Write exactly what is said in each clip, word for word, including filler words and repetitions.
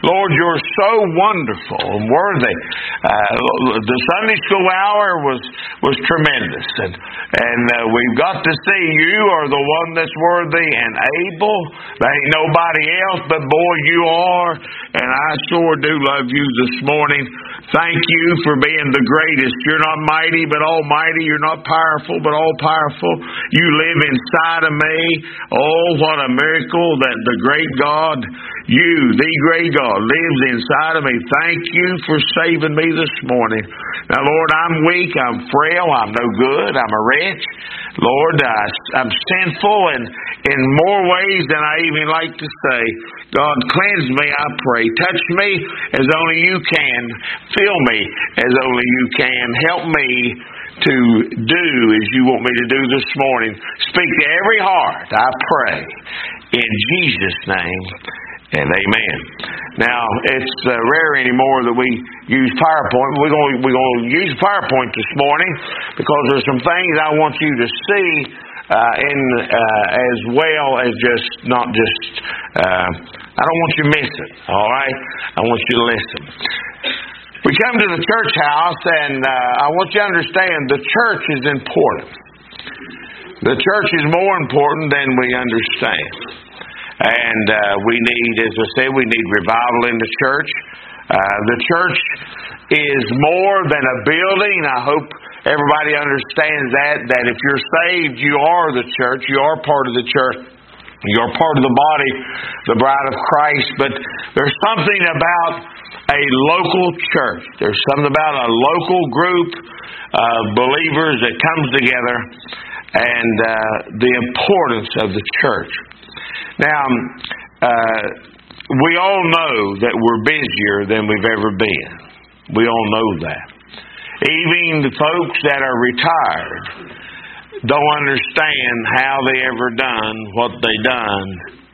Lord, you're so wonderful and worthy. Uh, the Sunday school hour was was tremendous, and and uh, we've got to see you are the one that's worthy and able. There ain't nobody else, but boy, you are, and I sure do love you this morning. Thank you for being the greatest. You're not mighty, but almighty. You're not powerful, but all-powerful. You live inside of me. Oh, what a miracle that the great God, you, the great God, lives inside of me. Thank you for saving me this morning. Now, Lord, I'm weak. I'm frail. I'm no good. I'm a wretch. Lord, I, I'm sinful in, in more ways than I even like to say. God, cleanse me, I pray. Touch me as only you can. Fill me as only you can. Help me to do as you want me to do this morning. Speak to every heart, I pray. In Jesus' name, and amen. Now, it's uh, rare anymore that we use PowerPoint. We're going we're going to use PowerPoint this morning because there's some things I want you to see uh, in uh, as well as just not just. Uh, I don't want you to miss it. All right, I want you to listen. We come to the church house, and uh, I want you to understand the church is important. The church is more important than we understand. And uh, we need, as I said, we need revival in the church. Uh, the church is more than a building. I hope everybody understands that, that if you're saved, you are the church. You are part of the church. You're part of the body, the bride of Christ. But there's something about a local church. There's something about a local group of believers that comes together, and uh, the importance of the church. Now, uh, we all know that we're busier than we've ever been. We all know that. Even the folks that are retired don't understand how they ever done what they done,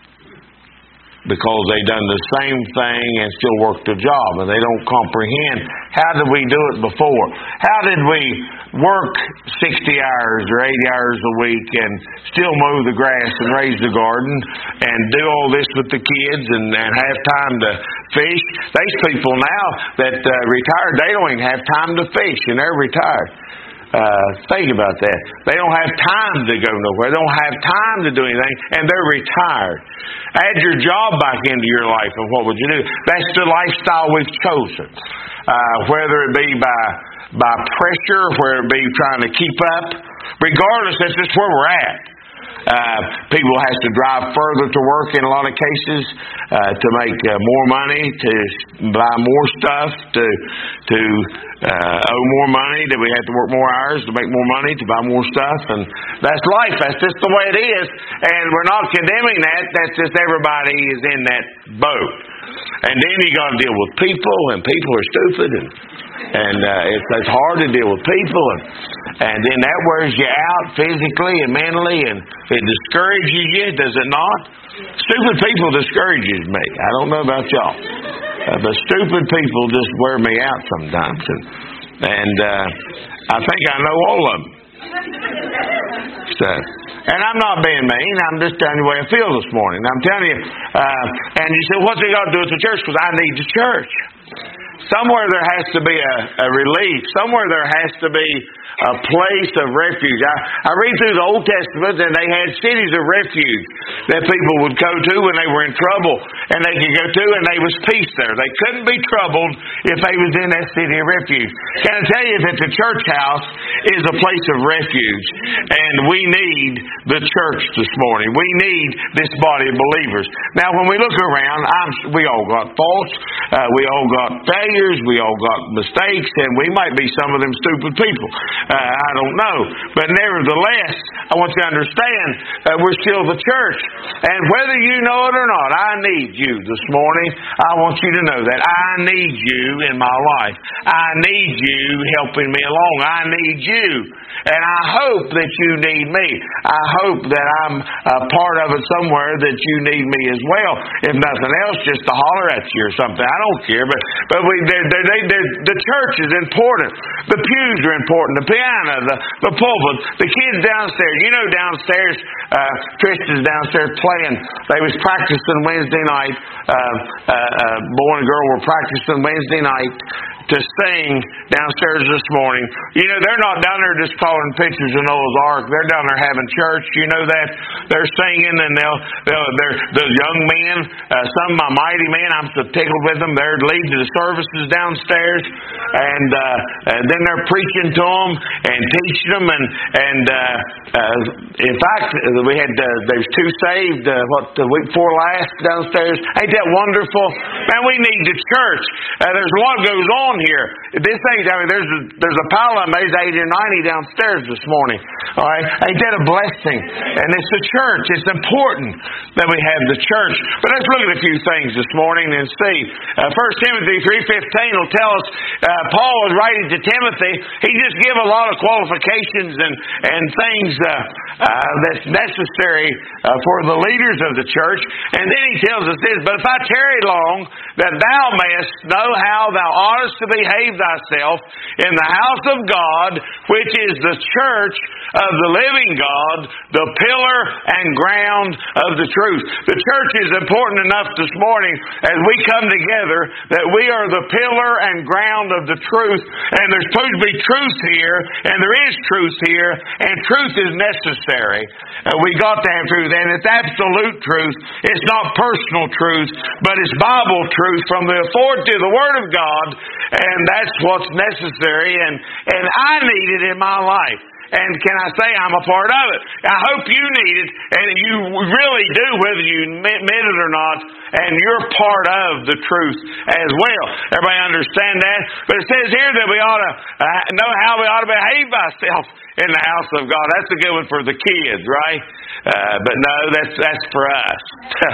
because they done the same thing and still work the job, and they don't comprehend how did we do it before? How did we work sixty hours or eighty hours a week and still mow the grass and raise the garden and do all this with the kids and, and have time to fish? These people now that uh, retired, they don't even have time to fish, and they're retired. Uh, think about that. They don't have time to go nowhere. They don't have time to do anything, and they're retired. Add your job back into your life, and what would you do? That's the lifestyle we've chosen. Uh, whether it be by by pressure, whether it be trying to keep up, regardless, that's just where we're at. Uh, people have to drive further to work in a lot of cases uh, to make uh, more money, to buy more stuff, to to uh, owe more money, that we have to work more hours to make more money, to buy more stuff, and that's life. That's just the way it is, and we're not condemning that. That's just everybody is in that boat. And then you got to deal with people, and people are stupid, and and uh, it's, it's hard to deal with people, and and then that wears you out physically and mentally, and it discourages you, does it not? Stupid people discourages me. I don't know about y'all, uh, but stupid people just wear me out sometimes, and and uh, I think I know all of them. So, and I'm not being mean. I'm just telling you the way I feel this morning. I'm telling you. Uh, and you say, what's it got to do with the church? Because I need the church. Somewhere there has to be a, a relief. Somewhere there has to be a place of refuge. I, I read through the Old Testament, and they had cities of refuge that people would go to when they were in trouble, and they could go to, and there was peace there. They couldn't be troubled if they was in that city of refuge. Can I tell you that the church house is a place of refuge, and we need the church this morning. We need this body of believers. Now, when we look around, I'm, we all got faults. Uh, we all got failures. We all got mistakes, and we might be some of them stupid people. Uh, I don't know. But nevertheless, I want you to understand that we're still the church. And whether you know it or not, I need you this morning. I want you to know that I need you in my life. I need you helping me along. I need you And I hope that you need me. I hope that I'm a part of it somewhere that you need me as well. If nothing else, just to holler at you or something. I don't care. But but we they're, they're, they're, they're, the church is important. The pews are important. The piano, the, the pulpit, the kids downstairs. You know downstairs, uh, Tristan's downstairs playing. They was practicing Wednesday night. Uh, uh, uh, boy and girl were practicing Wednesday night to sing downstairs this morning. You know, they're not down there just calling pictures of Noah's Ark. They're down there having church. You know that? They're singing, and they'll, they'll they're the young men, uh, some of my mighty men, I'm so tickled with them. They're leading the services downstairs, and, uh, and then they're preaching to them and teaching them. And and uh, uh, in fact, we had uh, there's two saved. Uh, what the week before last downstairs? Ain't that wonderful? Man, we need the church. Uh, there's a lot goes on here. This thing, I mean, there's a, there's a pile of them. There's eighty or ninety downstairs this morning. All right, ain't that a blessing? And it's the church. It's important that we have the church. But let's look at a few things this morning and see. Uh, First Timothy three fifteen will tell us uh, Paul was writing to Timothy. He just gave a lot of qualifications and and things uh, uh, that's necessary uh, for the leaders of the church. And then he tells us this: but if I tarry long, that thou mayest know how thou oughtest to behave thyself in the house of God, which is the church of the living God, the pillar and ground of the truth. The church is important enough this morning as we come together that we are the pillar and ground of the truth, and there's supposed to be truth here, and there is truth here, and truth is necessary. Uh, we got to have truth, and it's absolute truth. It's not personal truth, but it's Bible truth from the authority of the Word of God, and that's what's necessary, and, and I need it in my life. And can I say I'm a part of it? I hope you need it, and you really do, whether you admit it or not, and you're part of the truth as well. Everybody understand that? But it says here that we ought to uh, know how we ought to behave ourselves in the house of God. That's a good one for the kids, right? Uh, but no, that's that's for us.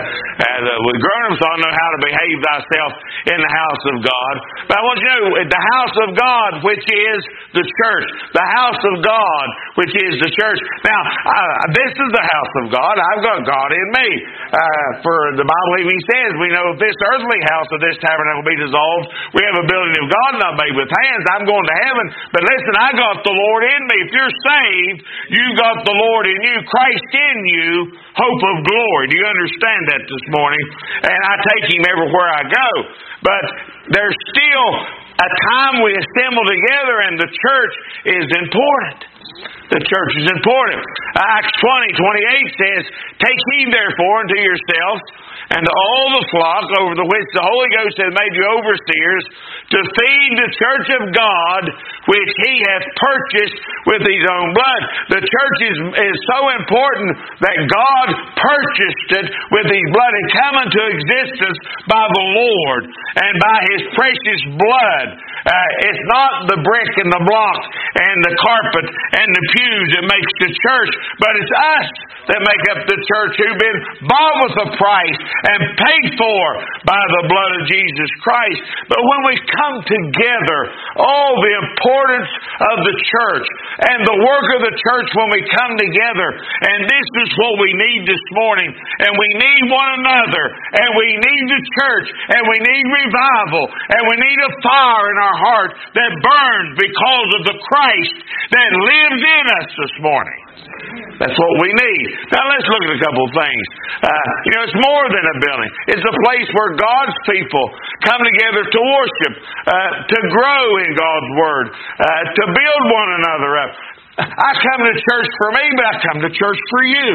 And uh, with grown-ups ought to know how to behave thyself in the house of God. But I want you to know, the house of God, which is the church. The house of God, which is the church. Now, uh, this is the house of God. I've got God in me. Uh, for the Bible even says, we know if this earthly house of this tabernacle be dissolved, we have a building of God not made with hands. I'm going to heaven. But listen, I got the Lord in me. If you're saved, you've got the Lord in you. Christ in you, hope of glory. Do you understand that this morning? And I take Him everywhere I go. But there's still a time we assemble together, and the church is important. The church is important. Acts twenty twenty-eight says, take heed therefore unto yourselves and to all the flock over the which the Holy Ghost hath made you overseers, to feed the church of God, which He hath purchased with His own blood. The church is, is so important that God purchased it with His blood. It came into existence by the Lord and by His precious blood. Uh, it's not the brick and the block and the carpet and the pews that makes the church, but it's us that make up the church, who've been bought with a price and paid for by the blood of Jesus Christ. But when we come together, oh, the importance of the church and the work of the church when we come together, and this is what we need this morning, and we need one another, and we need the church, and we need revival, and we need a fire in our heart that burns because of the Christ that lives in us this morning. That's what we need. Now let's look at a couple of things. Uh, you know, it's more than a building. It's a place where God's people come together to worship, uh, to grow in God's Word, uh, to build one another up. I come to church for me, but I come to church for you.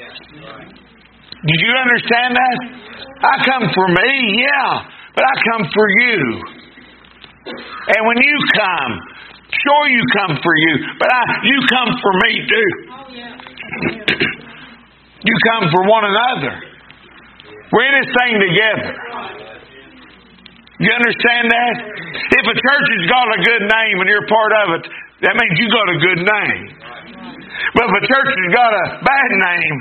Did you understand that? I come for me, yeah, but I come for you. And when you come, sure you come for you, but I, you come for me too. You come for one another. We're in this thing together. You understand that? If a church has got a good name and you're part of it, that means you got a good name. But if a church has got a bad name,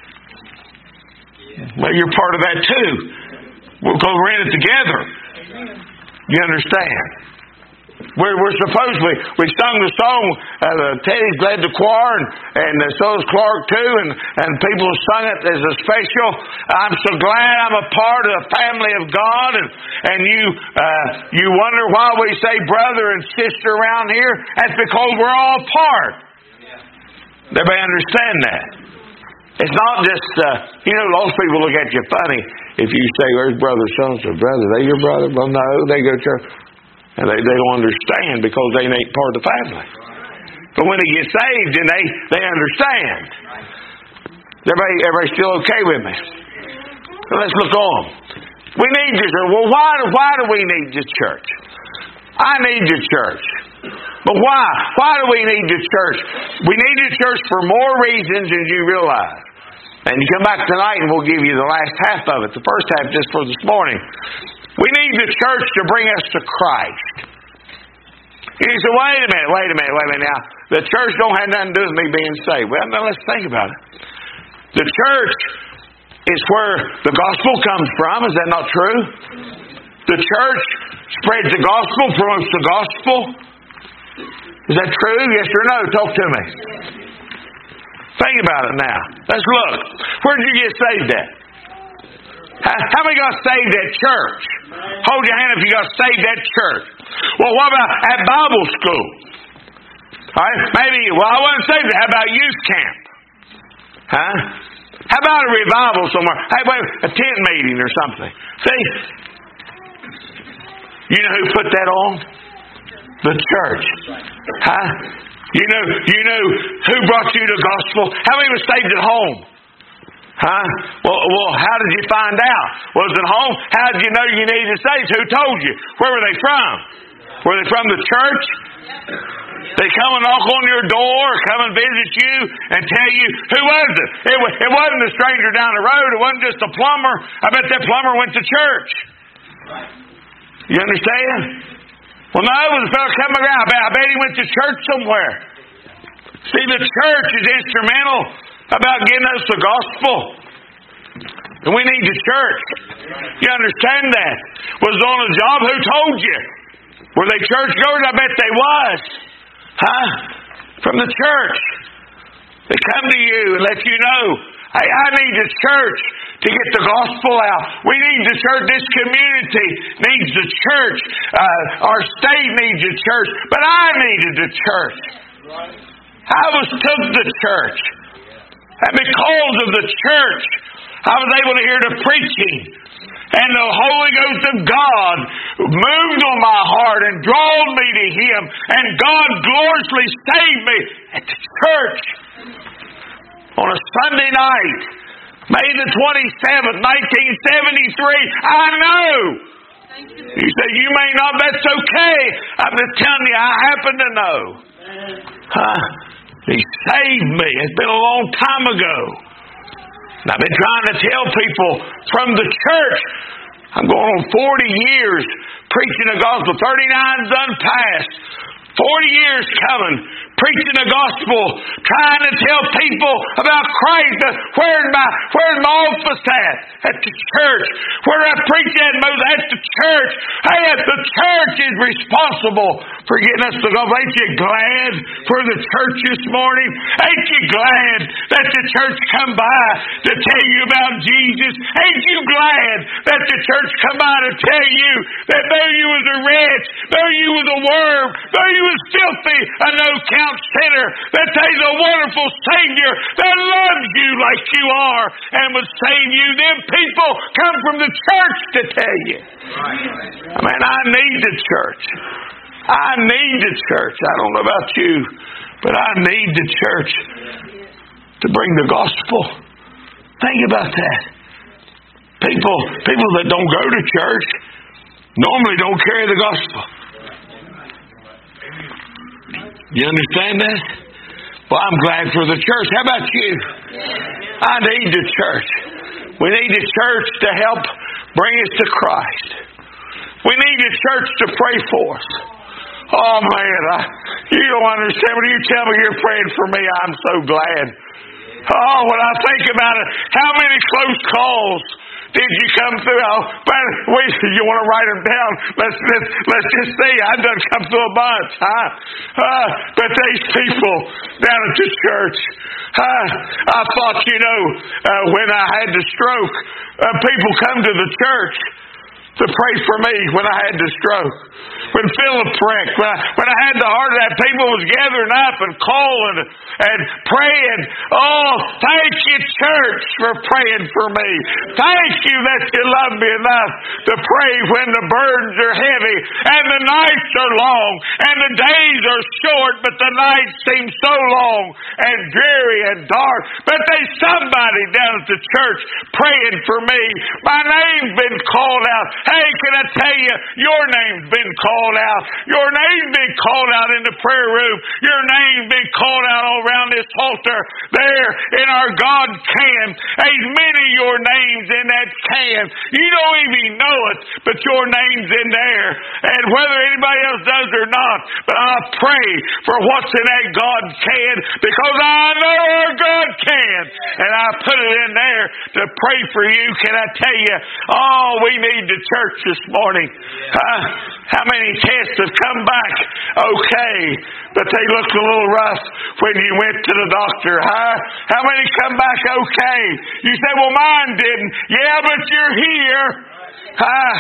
well, you're part of that too. Because we're in it together. You understand? We're, we're supposed to. We, we sung the song. Uh, Teddy's led the choir, and, and uh, so is Clark too. And, and people have sung it as a special. I'm so glad I'm a part of the family of God. And and you uh, you wonder why we say brother and sister around here. That's because we're all part. Everybody understand that? It's not just uh, you know. Most people look at you funny if you say, "Where's brother so and so?" Brother, they your brother? Well, no, they go to church. And they, they don't understand because they ain't part of the family. But when they get saved, then they, they understand. Everybody, everybody still okay with me? So let's look on. We need the church. Well, why, why do we need the church? I need the church. But why? Why do we need the church? We need the church for more reasons than you realize. And you come back tonight and we'll give you the last half of it. The first half just for this morning. We need the church to bring us to Christ. You say, wait a minute, wait a minute, wait a minute now. The church don't have nothing to do with me being saved. Well, now let's think about it. The church is where the gospel comes from. Is that not true? The church spreads the gospel, promotes the gospel. Is that true? Yes or no? Talk to me. Think about it now. Let's look. Where did you get saved at? How many got saved at church? Hold your hand if you got saved at church. Well, what about at Bible school? All right, maybe, well, I wasn't saved. How about youth camp? Huh? How about a revival somewhere? Hey, wait, a tent meeting or something. See? You know who put that on? The church. Huh? You know, you know who brought you the gospel? How many were saved at home? Huh? Well, well, how did you find out? Was it home? How did you know you needed saved? Who told you? Where were they from? Were they from the church? They come and knock on your door, come and visit you, and tell you, who was it? It, was, it wasn't a stranger down the road. It wasn't just a plumber. I bet that plumber went to church. You understand? Well, no, it was a fellow coming around. I bet, I bet he went to church somewhere. See, the church is instrumental about getting us the gospel. And we need the church. You understand that? Was on a job, who told you? Were they churchgoers? I bet they was. Huh? From the church. They come to you and let you know, hey, I need the church to get the gospel out. We need the church. This community needs the church. Uh, our state needs the church. But I needed the church. I was took the church. And because of the church, I was able to hear the preaching. And the Holy Ghost of God moved on my heart and drawed me to Him. And God gloriously saved me at the church on a Sunday night, May the twenty-seventh, nineteen seventy-three. I know. You say, you may not, that's okay. I'm just telling you, I happen to know. Huh? He saved me. It's been a long time ago. And I've been trying to tell people from the church. I'm going on forty years preaching the gospel. thirty-nine's unpassed. forty years coming, preaching the gospel, trying to tell people about Christ. Where's my, where's my office at? At the church. Where I preach at, Moses? At the church. Hey, the church is responsible for getting us the gospel. Ain't you glad for the church this morning? Ain't you glad that the church come by to tell you about Jesus? Ain't you glad that the church come by to tell you that though you was a wretch, though you was a worm, though you was filthy, a no-count sinner, that there's a wonderful Savior that loves you like you are and would save you. Them people come from the church to tell you. I mean, I need the church. I need the church. I don't know about you, but I need the church to bring the gospel. Think about that. People, people that don't go to church normally don't carry the gospel. You understand that? Well, I'm glad for the church. How about you? I need the church. We need the church to help bring us to Christ. We need the church to pray for us. Oh, man, I, you don't understand. When you tell me you're praying for me, I'm so glad. Oh, when I think about it, how many close calls Did you come through? Oh, but wait, you want to write them down? Let's let's let's just see. I done come through a bunch, huh? Uh, but these people down at the church, huh? I thought, you know, uh, when I had the stroke, uh, people come to the church to pray for me when I had the stroke. When Philip wrecked, when I, when I had the heart attack, people was gathering up and calling and praying. Oh, thank you, church, for praying for me. Thank you that you love me enough to pray when the burdens are heavy and the nights are long and the days are short, but the nights seem so long and dreary and dark. But there's somebody down at the church praying for me. My name's been called out. Hey, can I tell you, your name's been called out. Your name's been called out in the prayer room. Your name's been called out all around this altar. There in our God can. There's many of your names in that can. You don't even know it, but your name's in there. And whether anybody else does or not, but I pray for what's in that God can, because I know our God can. And I put it in there to pray for you. Can I tell you, oh, we need the church this morning. Uh, how many tests have come back okay, but they looked a little rough when you went to the doctor, huh? How many come back okay? You say, well, mine didn't. Yeah, but you're here. Huh?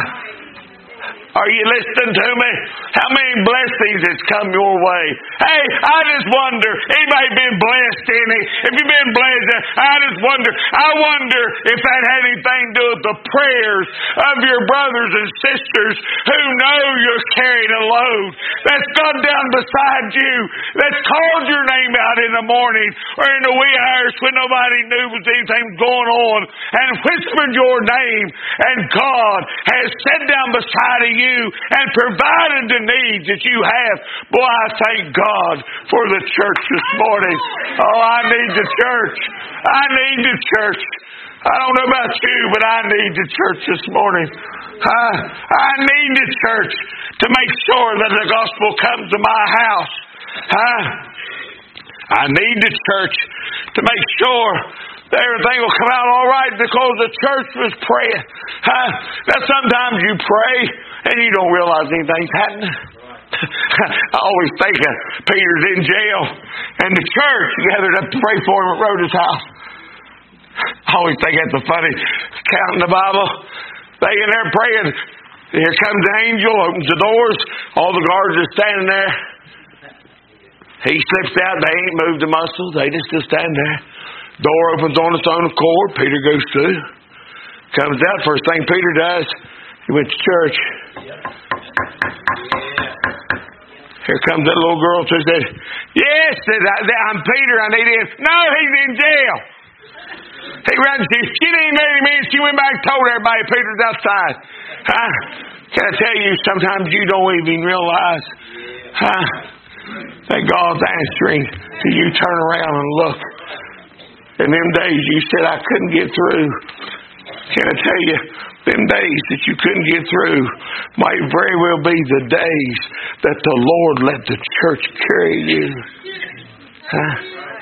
Are you listening to me? How many blessings has come your way? Hey, I just wonder, anybody been blessed any? If you've been blessed, I just wonder, I wonder if that had anything to do with the prayers of your brothers and sisters who know you're carrying a load, that's gone down beside you, that's called your name out in the morning or in the wee hours when nobody knew was anything going on, and whispered your name, and God has sat down beside of you and provided the needs that you have. Boy, I thank God for the church this morning. Oh, I need the church. I need the church. I don't know about you, but I need the church this morning. I, I need the church to make sure that the gospel comes to my house. I, I need the church to make sure everything will come out all right because the church was praying. Huh? Now, sometimes you pray and you don't realize anything's happening. I always think of Peter's in jail and the church gathered up to pray for him at Rhoda's house. I always think that's a funny account in the Bible. They in there praying. Here comes the angel, opens the doors. All the guards are standing there. He slips out. They ain't moved a muscle. They just still stand there. Door opens on its own accord. Peter goes through. Comes out. First thing Peter does, he went to church. Here comes that little girl who said, yes, I'm Peter. I need him. No, he's in jail. He runs. She, she didn't know him in. She went back and told everybody Peter's outside. Huh? Can I tell you, sometimes you don't even realize huh, that God's answering till you turn around and look. In them days you said, I couldn't get through. Can I tell you, them days that you couldn't get through might very well be the days that the Lord let the church carry you. Huh?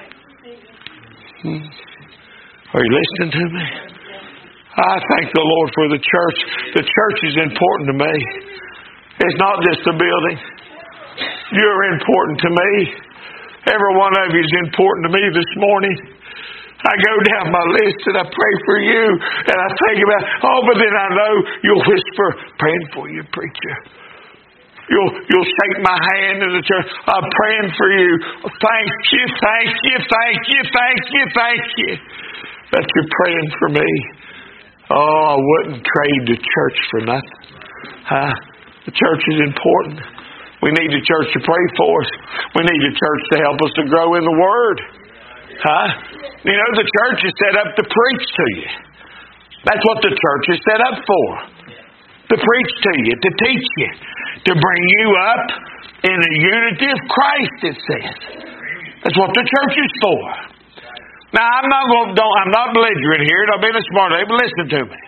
Hmm. Are you listening to me? I thank the Lord for the church. The church is important to me. It's not just a building. You're important to me. Every one of you is important to me this morning. I go down my list and I pray for you and I think about, oh, but then I know you'll whisper, praying for you, preacher. You'll you'll shake my hand in the church. I'm praying for you. Thank you, thank you, thank you, thank you, thank you. That you're praying for me. Oh, I wouldn't trade the church for nothing. Huh? The church is important. We need the church to pray for us. We need the church to help us to grow in the Word. Huh? You know, the church is set up to preach to you. That's what the church is set up for. To preach to you, to teach you, to bring you up in the unity of Christ, it says. That's what the church is for. Now, I'm not going. Don't. I'm not belligerent here. Don't be smart. But listen to me.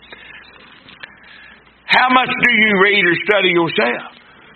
How much do you read or study yourself?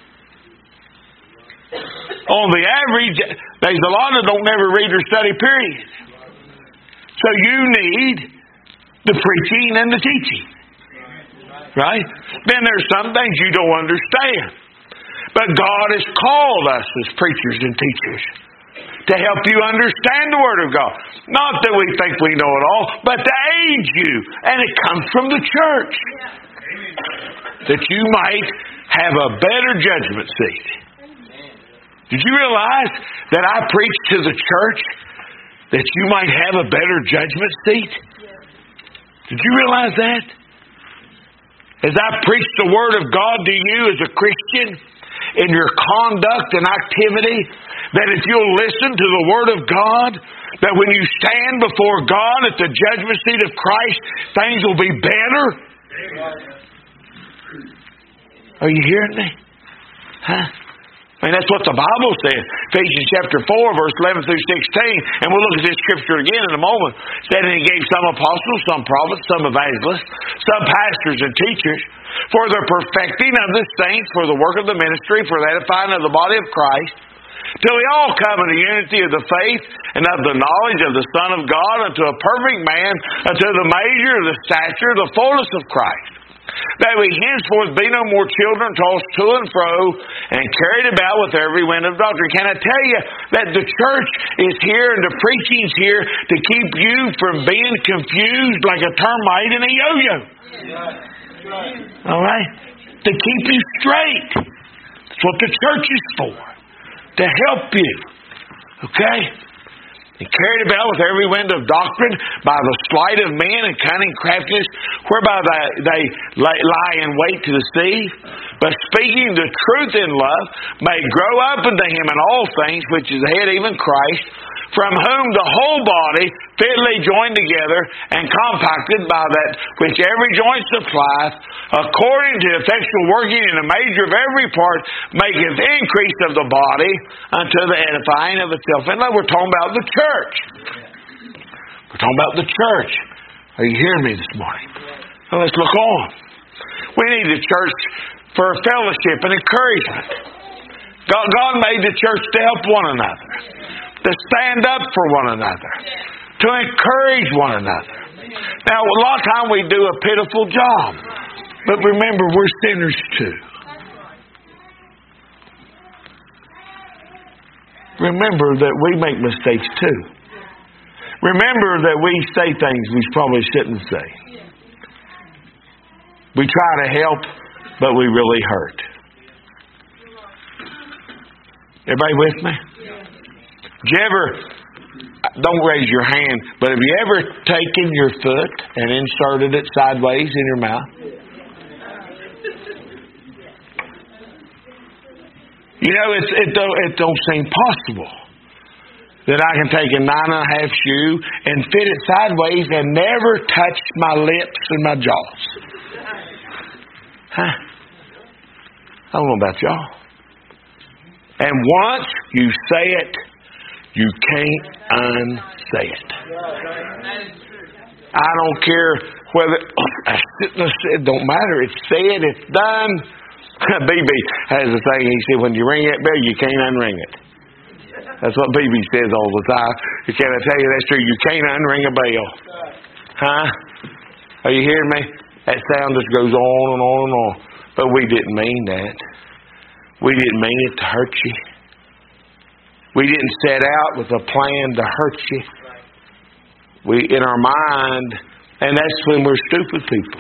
On the average, there's a lot that don't never read or study. Period. So you need The preaching and the teaching. Right? Then there's some things you don't understand. But God has called us as preachers and teachers to help you understand the Word of God. Not that we think we know it all, but to aid you. And it comes from the church. That you might have a better judgment seat. Did you realize that I preach to the church that you might have a better judgment seat? Did you realize that? As I preach the Word of God to you as a Christian, in your conduct and activity, that if you'll listen to the Word of God, that when you stand before God at the judgment seat of Christ, things will be better. Are you hearing me? Huh? I mean, that's what the Bible says. Ephesians chapter four, verse eleven through sixteen. And we'll look at this scripture again in a moment. It said, and He gave some apostles, some prophets, some evangelists, some pastors and teachers, for the perfecting of the saints, for the work of the ministry, for the edifying of the body of Christ, till we all come in the unity of the faith and of the knowledge of the Son of God, unto a perfect man, unto the measure of the stature, the fullness of Christ. That we henceforth be no more children tossed to and fro and carried about with every wind of doctrine. Can I tell you that the church is here and the preaching's here to keep you from being confused like a termite in a yo-yo? All right? To keep you straight. That's what the church is for. To help you. Okay? And carried about with every wind of doctrine by the sleight of men and cunning craftiness, whereby they, they lie in wait to deceive. But speaking the truth in love, may grow up unto Him in all things, which is the head, even Christ, from whom the whole body, fitly joined together and compacted by that which every joint supplieth, according to the effectual working in the measure of every part, maketh increase of the body unto the edifying of itself. And we're talking about the church. We're talking about the church. Are you hearing me this morning? Well, let's look on. We need the church for fellowship and encouragement. God, God made the church to help one another, to stand up for one another, to encourage one another. Now, a lot of time we do a pitiful job, but remember, we're sinners too. Remember that we make mistakes too. Remember that we say things we probably shouldn't say. We try to help, but we really hurt. Everybody with me? Did you ever, don't raise your hand, but have you ever taken your foot and inserted it sideways in your mouth? You know, it's, it, don't, it don't seem possible that I can take a nine and a half shoe and fit it sideways and never touch my lips and my jaws. Huh? I don't know about y'all. And once you say it, you can't unsay it. I don't care whether it don't matter. It's said, it's done. B B has a saying. He said, when you ring that bell, you can't unring it. That's what B B says all the time. Can I tell you that's true? You can't unring a bell. Huh? Are you hearing me? That sound just goes on and on and on. But we didn't mean that. We didn't mean it to hurt you. We didn't set out with a plan to hurt you. We, in our mind, and that's when we're stupid people.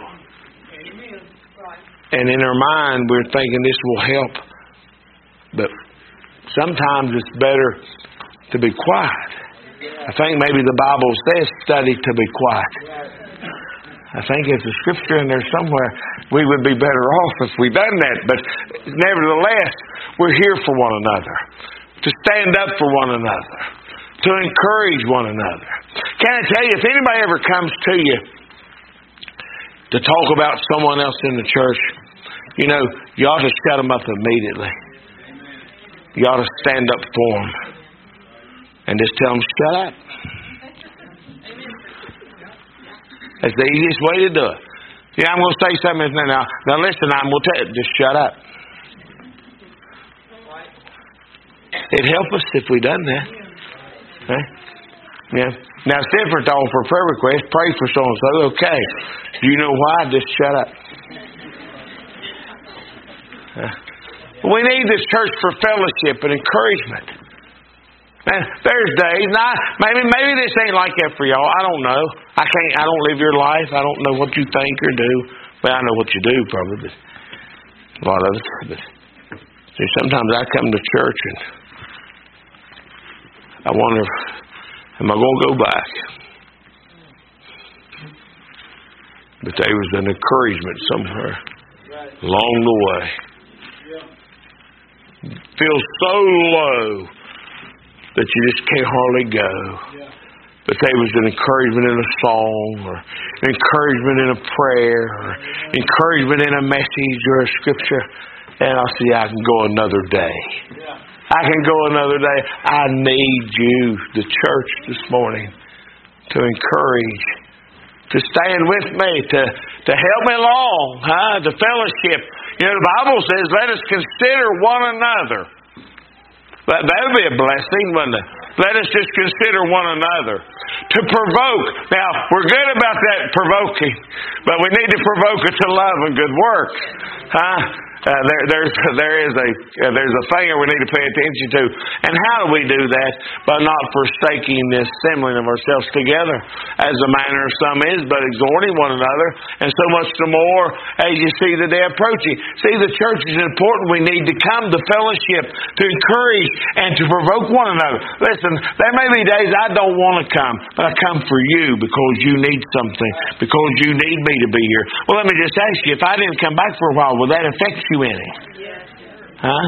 And in our mind, we're thinking this will help. But sometimes it's better to be quiet. I think maybe the Bible says study to be quiet. I think there's a scripture in there somewhere. We would be better off if we done that. But nevertheless, we're here for one another. To stand up for one another. To encourage one another. Can I tell you, if anybody ever comes to you to talk about someone else in the church, you know, you ought to shut them up immediately. You ought to stand up for them. And just tell them, shut up. That's the easiest way to do it. Yeah, I'm going to say something now. Now listen, I'm going to tell you, just shut up. It'd help us if we done that. Okay? Yeah. Now it's different to offer a prayer request. Pray for so and so. Okay. Do you know why? Just shut up. Uh, we need this church for fellowship and encouragement. Man, there's days. Now, maybe maybe this ain't like that for y'all. I don't know. I can't. I don't live your life. I don't know what you think or do. Well, I know what you do probably, but a lot of it. But see, sometimes I come to church and I wonder, am I going to go back? But there was an encouragement somewhere along the way. Feel so low that you just can't hardly go. But there was an encouragement in a song, or encouragement in a prayer, or encouragement in a message or a scripture. And I see I can go another day. I can go another day. I need you, the church, this morning, to encourage, to stand with me, to, to help me along, huh? The fellowship. You know, the Bible says, let us consider one another. That would be a blessing, wouldn't it? Let us just consider one another. To provoke. Now, we're good about that provoking, but we need to provoke it to love and good works. Huh? Uh, there, there's there is a uh, there's a thing we need to pay attention to. And how do we do that? By not forsaking the assembling of ourselves together, as the manner of some is, but exhorting one another, and so much the more as you see the day approaching. See, the church is important. We need to come to fellowship, to encourage, and to provoke one another. Listen, there may be days I don't want to come, but I come for you because you need something, because you need me to be here. Well, let me just ask you, if I didn't come back for a while, will that affect you any? Huh?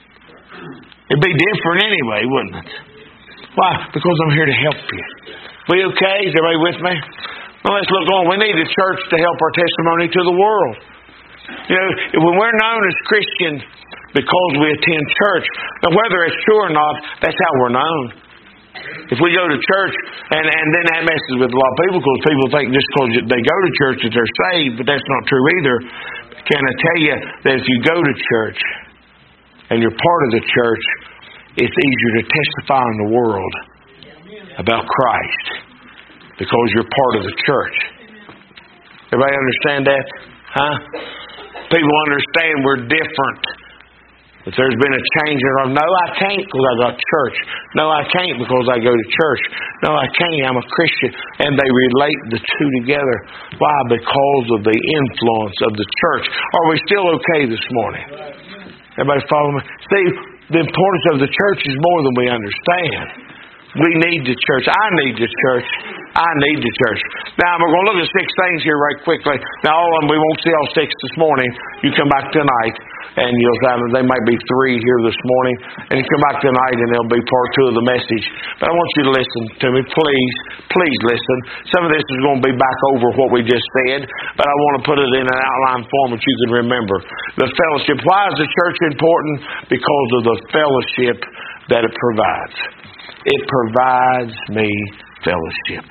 It'd be different anyway, wouldn't it? Why? Because I'm here to help you. We okay? Is everybody with me? Well, let's look on. We need a church to help our testimony to the world. You know, when we're known as Christians because we attend church, now whether it's true or not, that's how we're known. If we go to church, and, and then that messes with a lot of people, because people think just because they go to church that they're saved, but that's not true either. Can I tell you that if you go to church and you're part of the church, it's easier to testify in the world about Christ because you're part of the church. Everybody understand that? Huh? People understand we're different. If there's been a change in our, no, I can't because I got church. No, I can't because I go to church. No, I can't. I'm a Christian. And they relate the two together. Why? Because of the influence of the church. Are we still okay this morning? Everybody follow me? See, the importance of the church is more than we understand. We need the church. I need the church. I need the church. Now, we're going to look at six things here right quickly. Now, all of them, we won't see all six this morning. You come back tonight, and you'll have, they might be three here this morning. And you come back tonight, and they'll be part two of the message. But I want you to listen to me. Please, please listen. Some of this is going to be back over what we just said, but I want to put it in an outline form that you can remember. The fellowship. Why is the church important? Because of the fellowship that it provides. It provides me fellowship.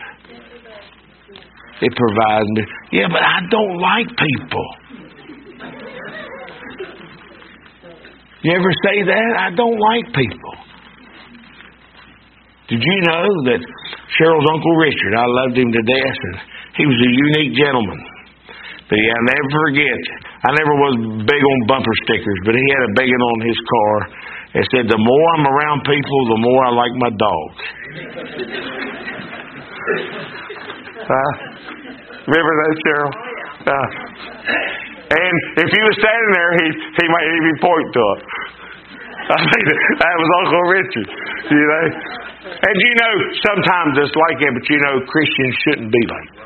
It provides me. Yeah, but I don't like people. You ever say that? I don't like people. Did you know that Cheryl's Uncle Richard, I loved him to death, and he was a unique gentleman. But yeah, I'll never forget, I never was big on bumper stickers, but he had a big one on his car. It said, the more I'm around people, the more I like my dog. uh, remember that, Cheryl? Uh, and if you were standing there, he, he might even point to it. I mean, that was Uncle Richard, you know. And you know, sometimes it's like that, but you know, Christians shouldn't be like that.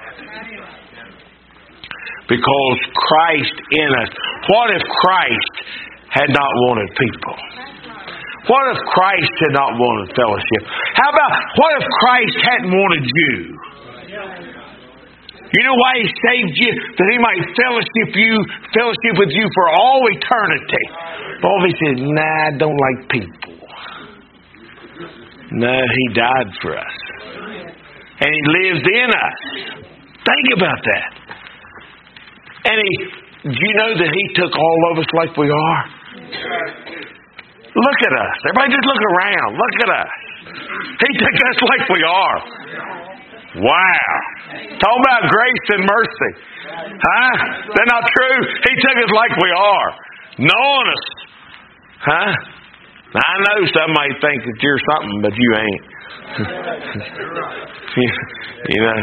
Because Christ in us. What if Christ had not wanted people? What if Christ had not wanted fellowship? How about, what if Christ hadn't wanted you? You know why He saved you? That He might fellowship you, fellowship with you for all eternity. But He said, nah, I don't like people. No, He died for us. And He lives in us. Think about that. And He, do you know that He took all of us like we are? Look at us. Everybody just look around. Look at us. He took us like we are. Wow. Talk about grace and mercy. Huh? They're not true. He took us like we are. Knowing us. Huh? Now, I know some might think that you're something, but you ain't. You know.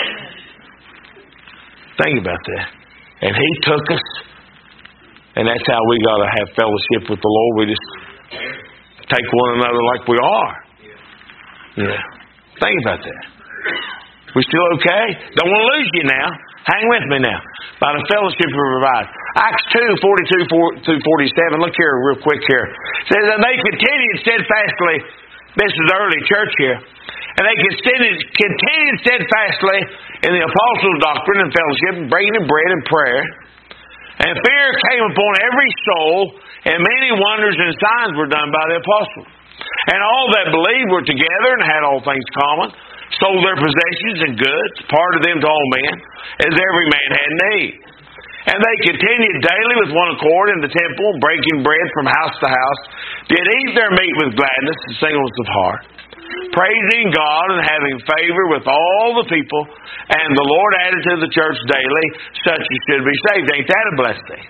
Think about that. And He took us. And that's how we got to have fellowship with the Lord. We just take one another like we are. Yeah. Think about that. We still okay? Don't want to lose you now. Hang with me now. By the fellowship we provide. Acts two, forty-two through forty-seven. Look here real quick here. It says, and they continued steadfastly. This is the early church here. And they continued, continued steadfastly in the apostles' doctrine and fellowship, and breaking of bread and prayer. And fear came upon every soul, and many wonders and signs were done by the apostles. And all that believed were together and had all things common, sold their possessions and goods, parted them to all men, as every man had need. And they continued daily with one accord in the temple, breaking bread from house to house, did eat their meat with gladness and singleness of heart, praising God and having favor with all the people. And the Lord added to the church daily such as should be saved. Ain't that a blessing?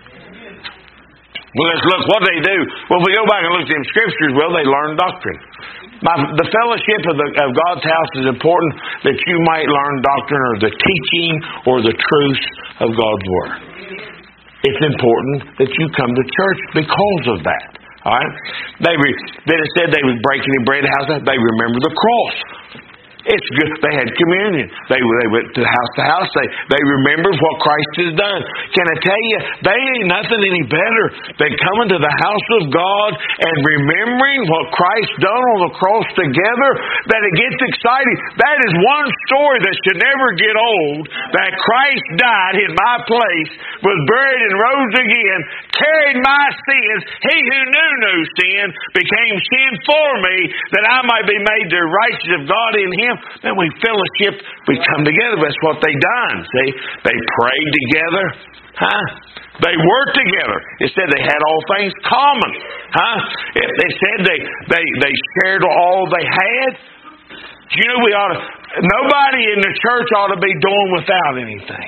Well, let's look. What do they do? Well, if we go back and look at them scriptures, well, they learn doctrine. My, the fellowship of, the, of God's house is important that you might learn doctrine or the teaching or the truth of God's Word. It's important that you come to church because of that. All right? They re, then it said they was breaking the bread house. They remember the cross. It's good. They had communion. They, they went to house to house. They, they remembered what Christ has done. Can I tell you, they ain't nothing any better than coming to the house of God and remembering what Christ done on the cross together, that it gets exciting. That is one story that should never get old, that Christ died in my place, was buried and rose again, carried my sins. He who knew no sin became sin for me, that I might be made the righteousness of God in Him. Then we fellowship, we come together. That's what they done. See, they prayed together, huh? They worked together. It said they had all things common, huh? It, it said they they they shared all they had. You know, we ought to. Nobody in the church ought to be doing without anything.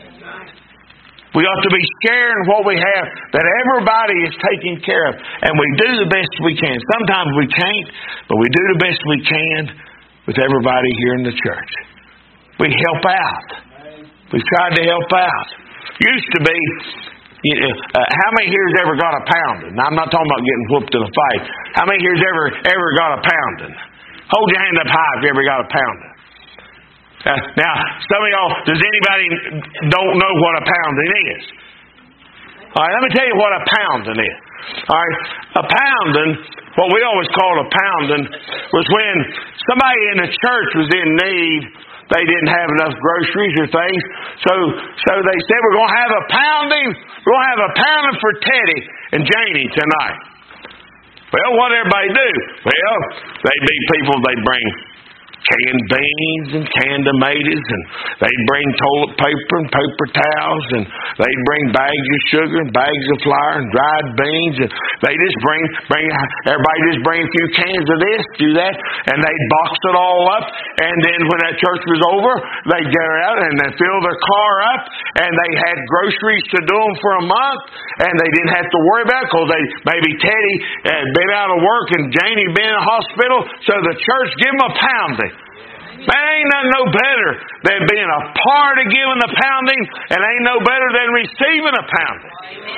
We ought to be sharing what we have, that everybody is taken care of, and we do the best we can. Sometimes we can't, but we do the best we can with everybody here in the church. We help out. We've tried to help out. Used to be, you know, uh, how many here's ever got a pounding? Now, I'm not talking about getting whooped in a fight. How many here's ever ever got a pounding? Hold your hand up high if you ever got a pounding. Uh, now, some of y'all, does anybody don't know what a pounding is? All right, let me tell you what a pounding is. All right, a pounding, what we always call a pounding, was when somebody in the church was in need. They didn't have enough groceries or things, so so they said, we're going to have a pounding. We're going to have a pounding for Teddy and Janie tonight. Well, what did everybody do? Well, they'd be people. They'd bring canned beans and canned tomatoes, and they'd bring toilet paper and paper towels, and they'd bring bags of sugar and bags of flour and dried beans, and they just bring bring everybody just bring a few cans of this, do that, and they'd box it all up, and then when that church was over, they'd go out and they'd fill their car up, and they had groceries to do them for a month, and they didn't have to worry about it because they maybe Teddy had been out of work and Janie been in the hospital, so the church give them a pounding. Man, ain't nothing no better than being a part of giving the pounding, and ain't no better than receiving a pounding.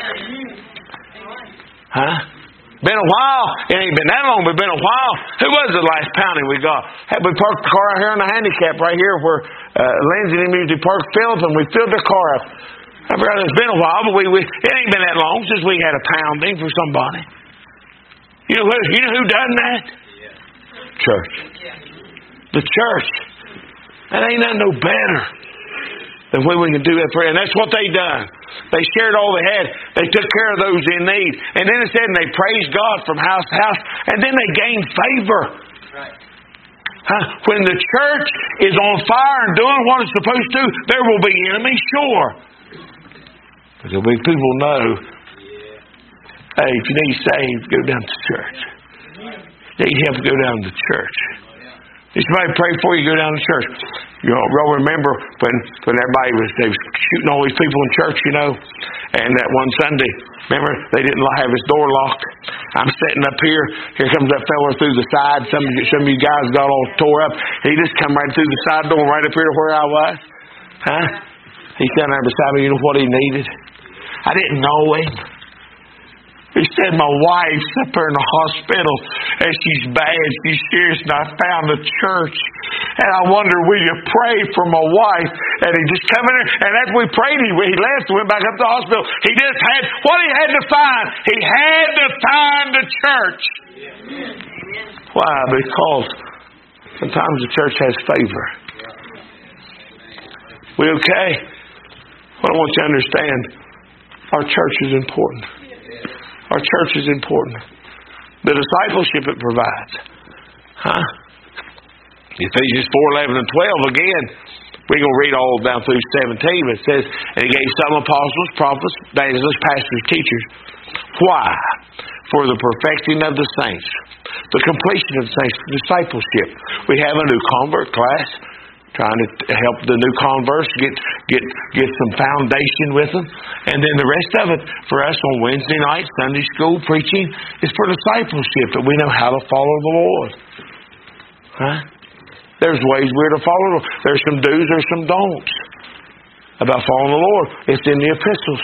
Huh? Been a while. It ain't been that long, but been a while. Who was the last pounding we got? Had we parked the car out here on the handicap right here where uh, Lindsay and them usually park Philip, and we filled the car up. I forgot it's been a while, but we, we it ain't been that long since we had a pounding for somebody. You know who, you know who done that? Church. The church. That ain't nothing no better than when we can do that for you. And that's what they done. They shared all they had. They took care of those in need. And then it said, and they praised God from house to house. And then they gained favor. Right. Huh? When the church is on fire and doing what it's supposed to, there will be enemies, sure. But there'll be people know, hey, if you need saved, go down to church. Need help, go down to church. Did somebody pray before you go down to church? You know, y'all remember when, when everybody was, they was shooting all these people in church, you know, and that one Sunday, remember, they didn't have his door locked. I'm sitting up here. Here comes that fella through the side. Some, some of you guys got all tore up. He just come right through the side door, right up here to where I was. Huh? He sat there beside me. You know what he needed? I didn't know him. He said, my wife's up there in the hospital and she's bad, she's serious, and I found a church. And I wonder, will you pray for my wife? And he just come in there, and after we prayed, he, he left and went back up to the hospital. He just had, what he had to find, he had to find a church. Why? Because sometimes the church has favor. We okay? What I want you to understand, our church is important. Our church is important. The discipleship it provides. Huh? Ephesians four, eleven, and twelve, again, we're going to read all down through seventeen, but it says, and he gave some apostles, prophets, evangelists, pastors, teachers. Why? For the perfecting of the saints. The completion of the saints. Discipleship. We have a new convert class, trying to help the new converts get get get some foundation with them. And then the rest of it for us on Wednesday night, Sunday school, preaching, is for discipleship, that we know how to follow the Lord. Huh? There's ways we're to follow. There's some do's, there's some don'ts about following the Lord. It's in the epistles.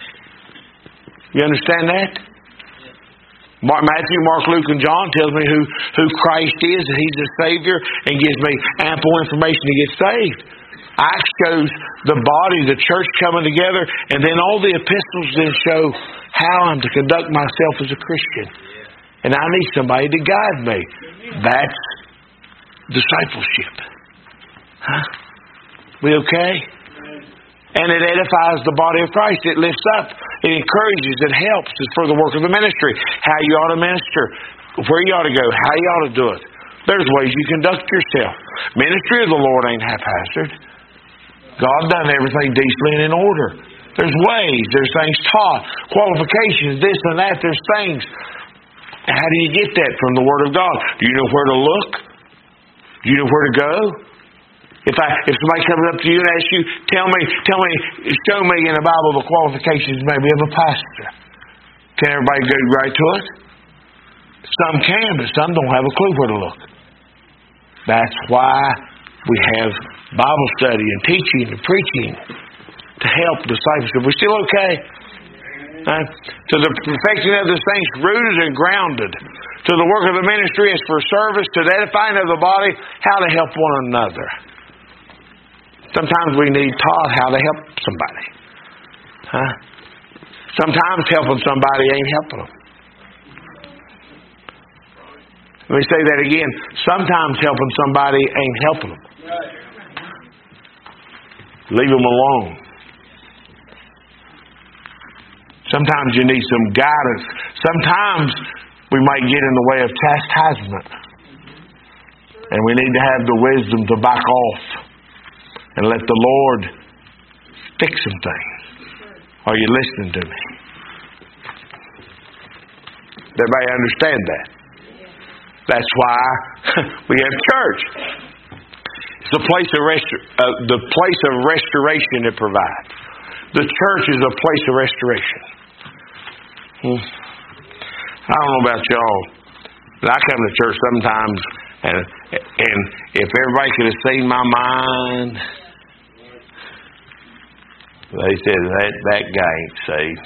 You understand that? Mark, Matthew, Mark, Luke, and John tells me who, who Christ is, and He's the Savior, and gives me ample information to get saved. Acts shows the body, the church coming together, and then all the epistles then show how I'm to conduct myself as a Christian. And I need somebody to guide me. That's discipleship. Huh? We okay? And it edifies the body of Christ. It lifts up. It encourages. It helps. It's for the work of the ministry. How you ought to minister. Where you ought to go. How you ought to do it. There's ways you conduct yourself. Ministry of the Lord ain't haphazard. God done everything decently and in order. There's ways. There's things taught. Qualifications. This and that. There's things. How do you get that? From the Word of God. Do you know where to look? Do you know where to go? If I, if somebody comes up to you and asks you, tell me, tell me, show me in the Bible the qualifications maybe of a pastor. Can everybody go right to it? Some can, but some don't have a clue where to look. That's why we have Bible study and teaching and preaching to help discipleship. We're still okay. Uh, to the perfecting of the saints, rooted and grounded. To the work of the ministry is for service, to the edifying of the body, how to help one another. Sometimes we need taught how to help somebody. Huh? Sometimes helping somebody ain't helping them. Let me say that again. Sometimes helping somebody ain't helping them. Leave them alone. Sometimes you need some guidance. Sometimes we might get in the way of chastisement. And we need to have the wisdom to back off and let the Lord fix some things. Are you listening to me? Everybody understand that? That's why we have church. It's the place of restor- uh, the place of restoration it provides. The church is a place of restoration. Hmm. I don't know about y'all, but I come to church sometimes, and and if everybody could have seen my mind, they said that that guy ain't saved.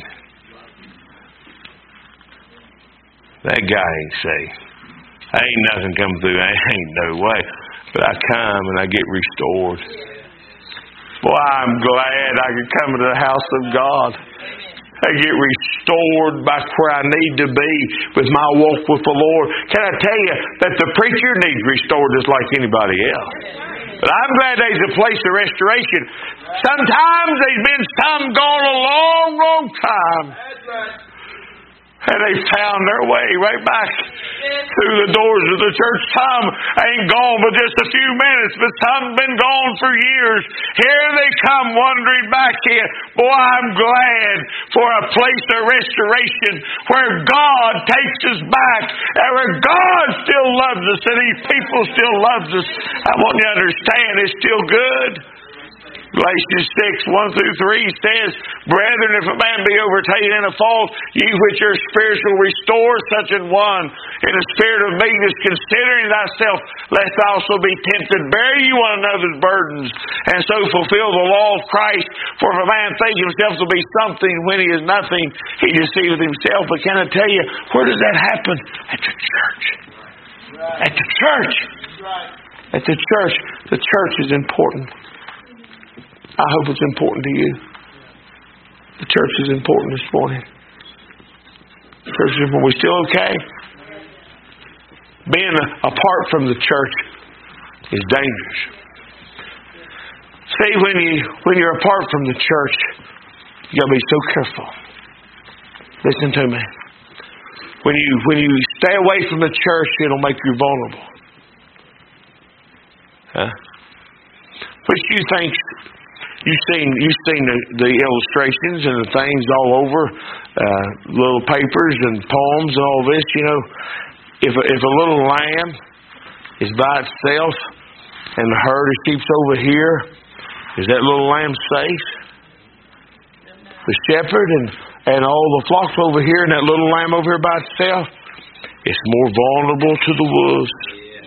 That guy ain't saved. Ain't nothing coming through. Ain't no way. But I come and I get restored. Boy, I'm glad I can come to the house of God. I get restored back where I need to be with my walk with the Lord. Can I tell you that the preacher needs restored just like anybody else? But I'm glad there's a place of restoration. Sometimes there's been some gone a long, long time. And they found their way right back through the doors of the church. Some ain't gone but just a few minutes, but some been gone for years. Here they come wandering back in. Boy, I'm glad for a place of restoration where God takes us back and where God still loves us and His people still loves us. I want you to understand it's still good. Galatians six, one through three says, Brethren, if a man be overtaken in a fault, ye which are spiritual, restore such an one in a spirit of meekness, considering thyself, lest thou also be tempted. Bear ye one another's burdens, and so fulfill the law of Christ. For if a man think himself to be something when he is nothing, he deceiveth himself. But can I tell you, where does that happen? At the church. At the church. At the church. The church is important. I hope it's important to you. The church is important this morning. The church is important. We still okay? Being apart from the church is dangerous. See, when you when you're apart from the church, you got to be so careful. Listen to me. When you when you stay away from the church, it'll make you vulnerable. Huh? Which you think? You've seen you've seen the, the illustrations and the things all over, uh, little papers and poems and all this. You know, if a, if a little lamb is by itself and the herd of sheep's over here, is that little lamb safe? The shepherd and and all the flocks over here and that little lamb over here by itself, it's more vulnerable to the wolves.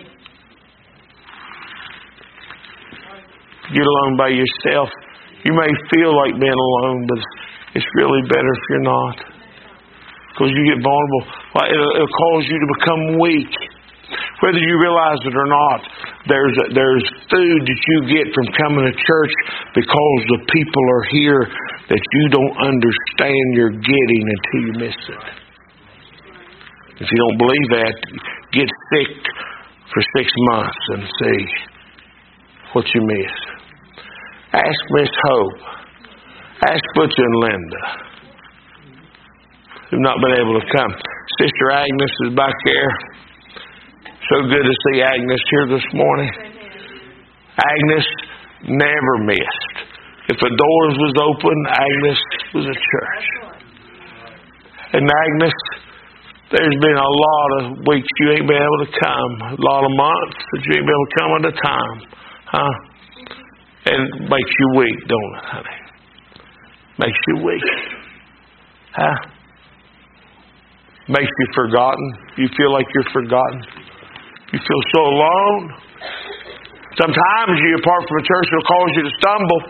Get alone by yourself. You may feel like being alone, but it's really better if you're not. Because you get vulnerable. Well, it'll, it'll cause you to become weak. Whether you realize it or not, there's a, there's food that you get from coming to church because the people are here that you don't understand you're getting until you miss it. If you don't believe that, get sick for six months and see what you miss. Ask Miss Hope. Ask Butcher and Linda, who've not been able to come. Sister Agnes is back there. So good to see Agnes here this morning. Agnes never missed. If the doors was open, Agnes was at church. And Agnes, there's been a lot of weeks you ain't been able to come. A lot of months that you ain't been able to come at a time. Huh? And it makes you weak, don't it, honey? Makes you weak. Huh? Makes you forgotten. You feel like you're forgotten. You feel so alone. Sometimes you, apart from the church, it'll cause you to stumble.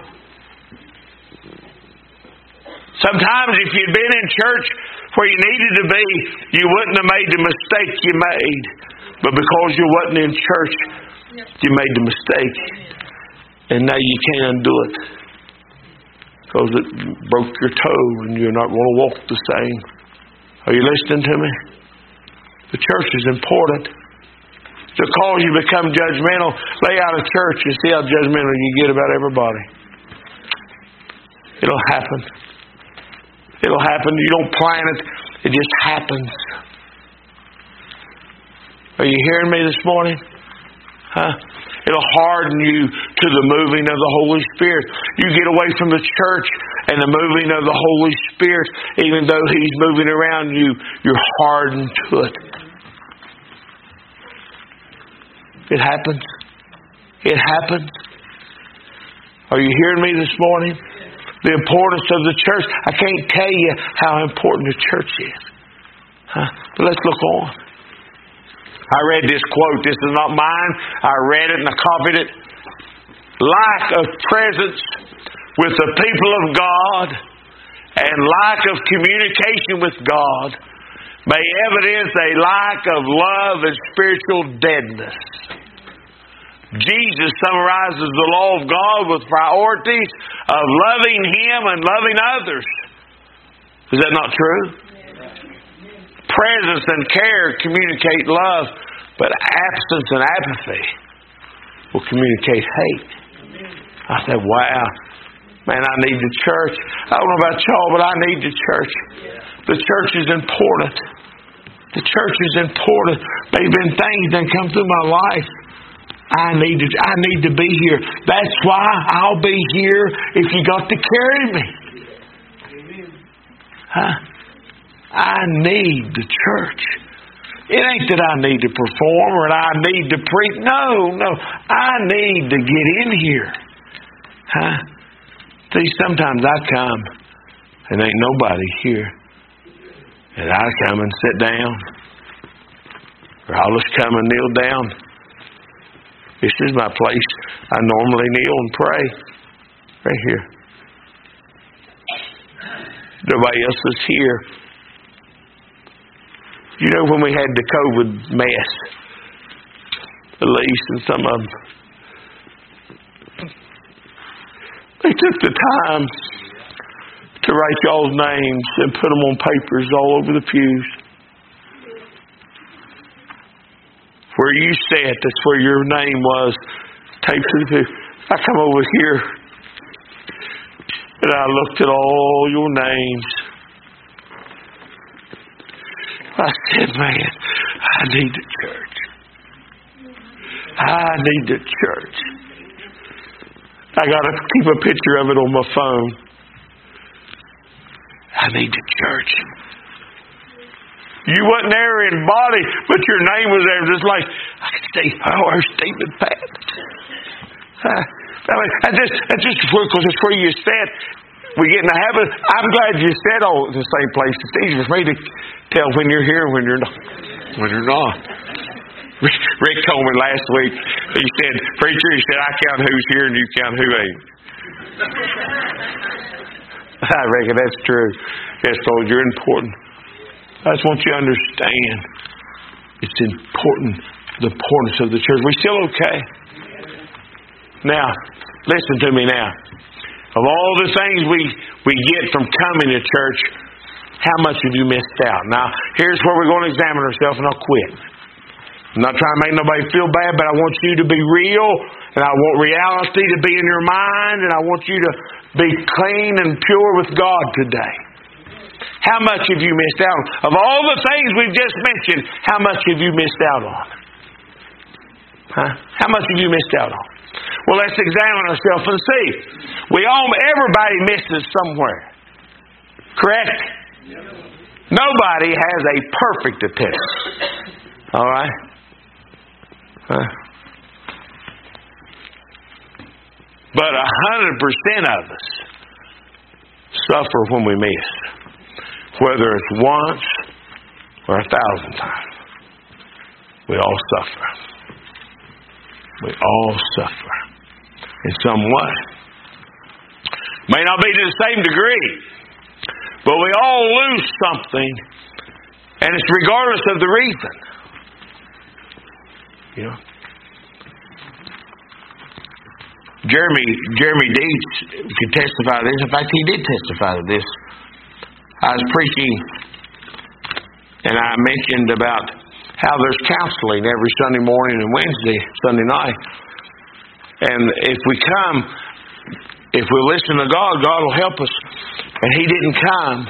Sometimes if you'd been in church where you needed to be, you wouldn't have made the mistake you made. But because you wasn't in church, you made the mistake. And now you can't undo it. Because it broke your toe and you're not going to walk the same. Are you listening to me? The church is important. To cause you become judgmental, lay out of church and see how judgmental you get about everybody. It'll happen. It'll happen. You don't plan it. It just happens. Are you hearing me this morning? Huh? It'll harden you to the moving of the Holy Spirit. You get away from the church and the moving of the Holy Spirit, even though He's moving around you, you're hardened to it. It happens. It happens. Are you hearing me this morning? The importance of the church. I can't tell you how important the church is. Huh? But let's look on. I read this quote. This is not mine. I read it and I copied it. Lack of presence with the people of God and lack of communication with God may evidence a lack of love and spiritual deadness. Jesus summarizes the law of God with priorities of loving Him and loving others. Is that not true? Presence and care communicate love, but absence and apathy will communicate hate. I said, wow, man, I need the church. I don't know about y'all, but I need the church. The church is important. The church is important. There've been things that come through my life. I need to, I need to be here. That's why I'll be here if you got to carry me. Huh? I need the church. It ain't that I need to perform or I need to preach. No, no. I need to get in here. Huh? See, sometimes I come and ain't nobody here. And I come and sit down. Or I'll just come and kneel down. This is my place. I normally kneel and pray. Right here. Nobody else is here. You know when we had the COVID mess, Elise and some of them, they took the time to write y'all's names and put them on papers all over the pews. Where you sat, that's where your name was. Taped to the pew. I come over here and I looked at all your names. I said, man, I need the church. I need the church. I got to keep a picture of it on my phone. I need the church. You wasn't there in body, but your name was there. Just like, I could say, oh, there's Stephen Pat. Uh, I just, that's just because it's where you sat. We get in the habit. I'm glad you said all in the same place. It's easy for me to tell when you're here and when you're not. When you're not. Rick told me last week. He said, preacher, he said, I count who's here and you count who ain't. I reckon that's true. Yes, Lord, you're important. I just want you to understand. It's important. The importance of the church. We still okay? Now, listen to me now. Of all the things we, we get from coming to church, how much have you missed out? Now, here's where we're going to examine ourselves, and I'll quit. I'm not trying to make nobody feel bad, but I want you to be real, and I want reality to be in your mind, and I want you to be clean and pure with God today. How much have you missed out on? Of all the things we've just mentioned, how much have you missed out on? Huh? How much have you missed out on? Well, let's examine ourselves and see. We all, everybody misses somewhere. Correct? Nobody has a perfect attendance. All right? Huh? But a hundred percent of us suffer when we miss. Whether it's once or a thousand times. We all suffer. We all suffer. In some way. May not be to the same degree. But we all lose something. And it's regardless of the reason. You know. Jeremy, Jeremy Deeds could testify to this. In fact, he did testify to this. I was preaching and I mentioned about how there's counseling every Sunday morning and Wednesday, Sunday night. And if we come, if we listen to God, God will help us. And he didn't come.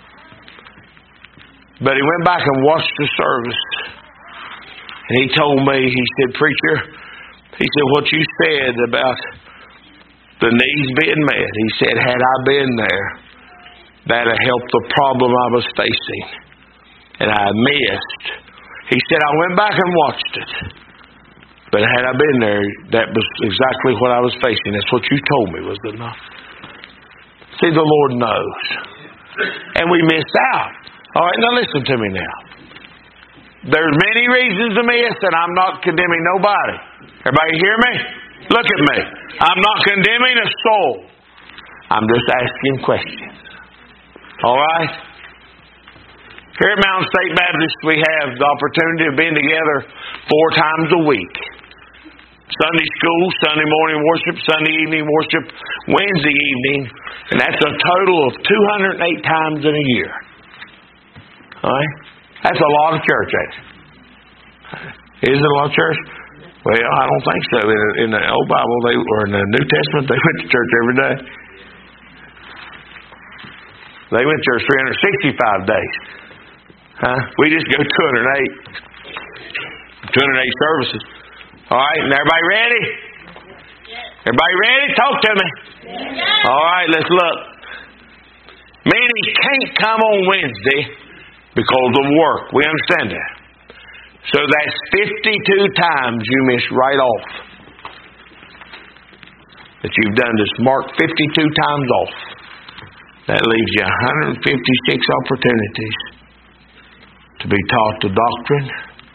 But he went back and watched the service. And he told me, he said, preacher, he said, what you said about the needs being met, he said, had I been there, that'd have helped the problem I was facing. And I missed. He said, I went back and watched it. But had I been there, that was exactly what I was facing. That's what you told me, was it not? See, the Lord knows. And we miss out. All right, now listen to me now. There's many reasons to miss, and I'm not condemning nobody. Everybody hear me? Look at me. I'm not condemning a soul. I'm just asking questions. All right? Here at Mountain State Baptist, we have the opportunity of being together four times a week. Sunday school, Sunday morning worship, Sunday evening worship, Wednesday evening, and that's a total of two hundred eight times in a year. All right? That's a lot of church, ain't it? Is it a lot of church? Well, I don't think so. In, in the Old Bible, they or in the New Testament, they went to church every day. They went there three hundred sixty-five days. Huh? We just go two hundred eight. two hundred eight services. All right, and everybody ready? Everybody ready? Talk to me. All right, let's look. Many can't come on Wednesday because of work. We understand that. So that's fifty-two times you miss right off. That you've done this. Mark fifty-two times off. That leaves you one hundred fifty-six opportunities to be taught the doctrine,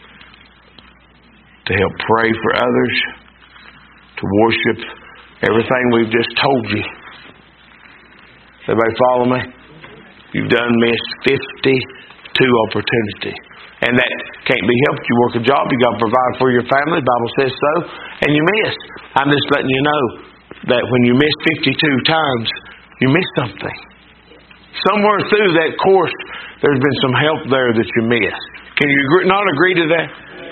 to help pray for others, to worship everything we've just told you. Everybody follow me? You've done missed fifty-two opportunities. And that can't be helped. You work a job, you got to provide for your family. The Bible says so. And you miss. I'm just letting you know that when you miss fifty-two times, you miss something. Somewhere through that course, there's been some help there that you missed. Can you not agree to that?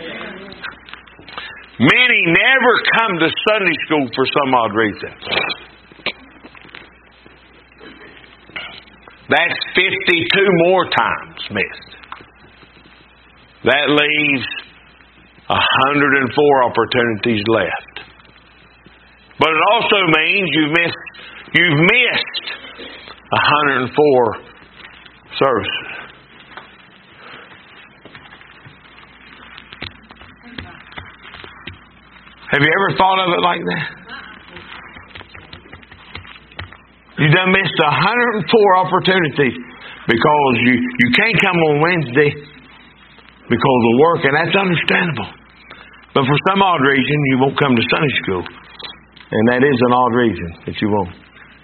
Many never come to Sunday school for some odd reason. That's fifty-two more times missed. That leaves one hundred four opportunities left. But it also means you've missed you've missed one hundred four services. Have you ever thought of it like that? You done missed one hundred four opportunities because you, you can't come on Wednesday because of work, and that's understandable. But for some odd reason, you won't come to Sunday school. And that is an odd reason that you won't.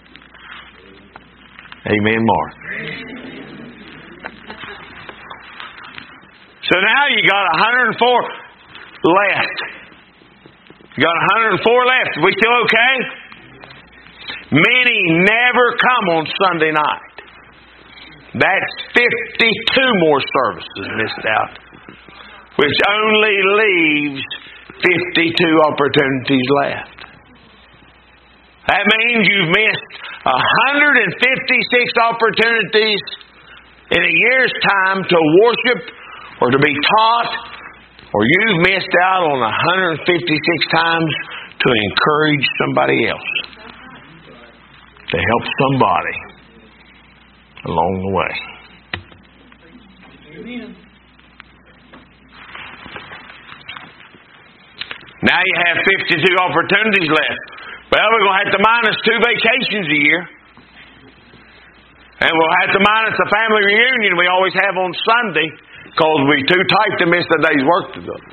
Amen, Mark. So now you got one hundred four left. You got one hundred four left. We still okay? Many never come on Sunday night. That's fifty-two more services missed out, which only leaves fifty-two opportunities left. That means you've missed one hundred fifty-six opportunities in a year's time to worship or to be taught, or you've missed out on one hundred fifty-six times to encourage somebody else, to help somebody along the way. Amen. Now you have fifty-two opportunities left. Well, we're going to have to minus two vacations a year. And we'll have to minus the family reunion we always have on Sunday because we're too tight to miss a day's work to do.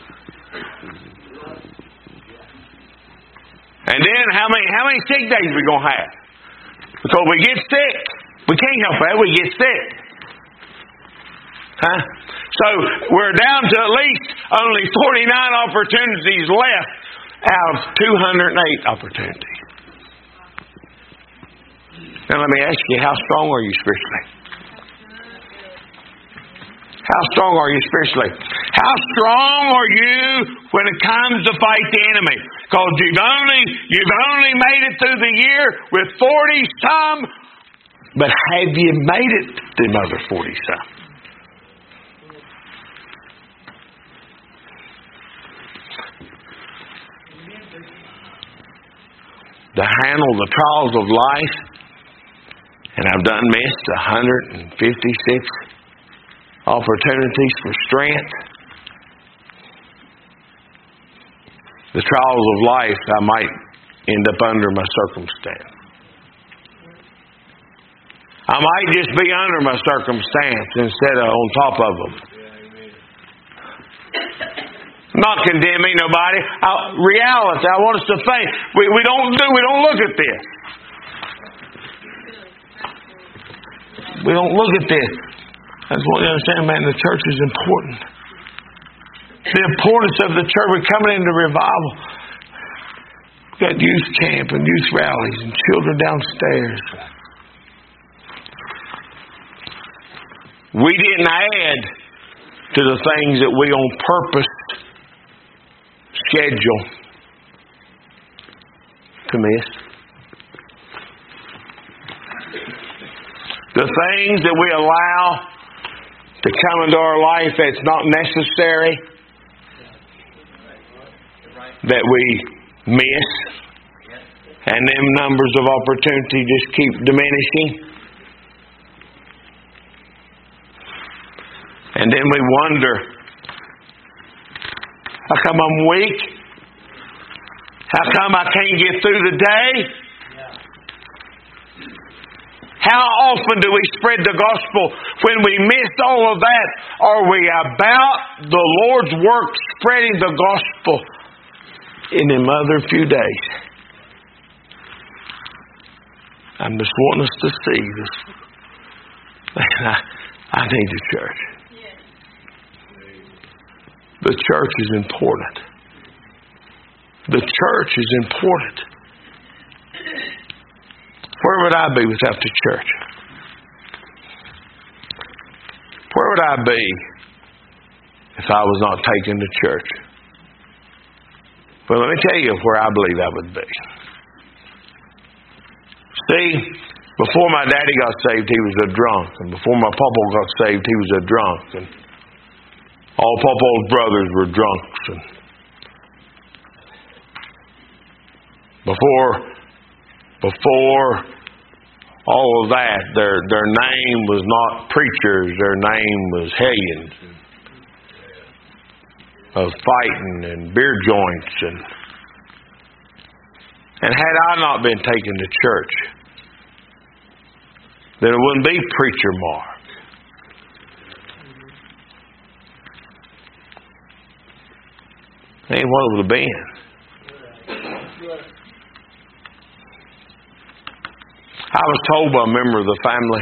And then how many how many sick days we going to have? Because we get sick. We can't help that. We get sick. Huh? So we're down to at least only forty-nine opportunities left out of two hundred eight opportunities. Now let me ask you, how strong are you spiritually? How strong are you spiritually? How strong are you when it comes to fight the enemy? Because you've only you've only made it through the year with forty some, but have you made it to another forty some? To handle the trials of life, and I've done missed one hundred fifty-six opportunities for strength. The trials of life, I might end up under my circumstance. I might just be under my circumstance instead of on top of them. Not condemning nobody. I, reality. I want us to think. We, we don't do. We don't look at this. We don't look at this. That's what you understand, man. The church is important. The importance of the church. We're coming into revival. We've got youth camp and youth rallies and children downstairs. We didn't add to the things that we on purpose schedule to miss. The things that we allow to come into our life that's not necessary, that we miss, and them numbers of opportunity just keep diminishing. And then we wonder, how come I'm weak? How come I can't get through the day? How often do we spread the gospel when we miss all of that? Are we about the Lord's work spreading the gospel in them other few days? I'm just wanting us to see this. I, I need the church. The church is important. The church is important. Where would I be without the church? Where would I be if I was not taking the church? Well, let me tell you where I believe I would be. See, before my daddy got saved, he was a drunk. And before my papa got saved, he was a drunk. And all papa's brothers were drunks. And before, before all of that, their their name was not preachers. Their name was hellions of fighting and beer joints. And and had I not been taken to church, then it wouldn't be Preacher Mark. Ain't what it would have been. I was told by a member of the family,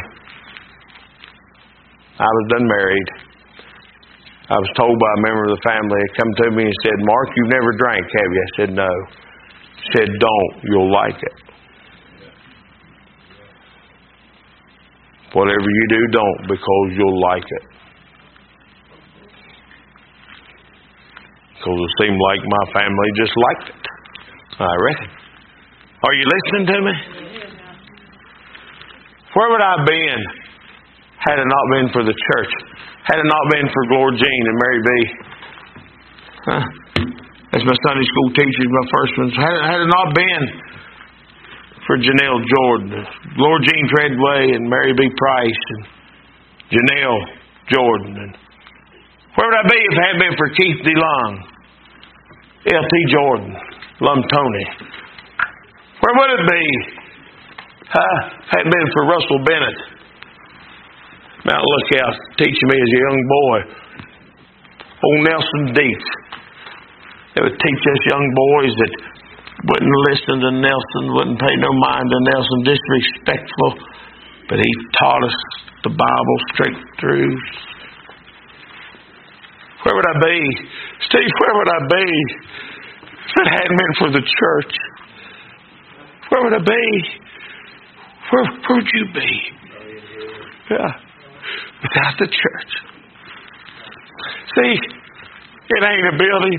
I was done married, I was told by a member of the family, he come to me and said, Mark, you've never drank, have you? I said, no. He said, don't, you'll like it. Whatever you do, don't, because you'll like it. Because it seemed like my family just liked it. I reckon. Are you listening to me? Where would I have been had it not been for the church? Had it not been for Gloria Jean and Mary B. Huh? That's my Sunday school teachers, my first ones. Had it, had it not been for Janelle Jordan, Gloria Jean Treadway and Mary B. Price and Janelle Jordan. And where would I be if it hadn't been for Keith DeLong, L T Jordan, Lum Tony? Where would it be? Huh? Hadn't been for Russell Bennett, Mount Lookout, teaching me as a young boy. Old Nelson Dietz. They would teach us young boys that wouldn't listen to Nelson, wouldn't pay no mind to Nelson, disrespectful. But he taught us the Bible straight through. Where would I be? Steve, where would I be if it hadn't been for the church? Where would I be? Where, where would you be? Yeah. Without the church. See, it ain't a building.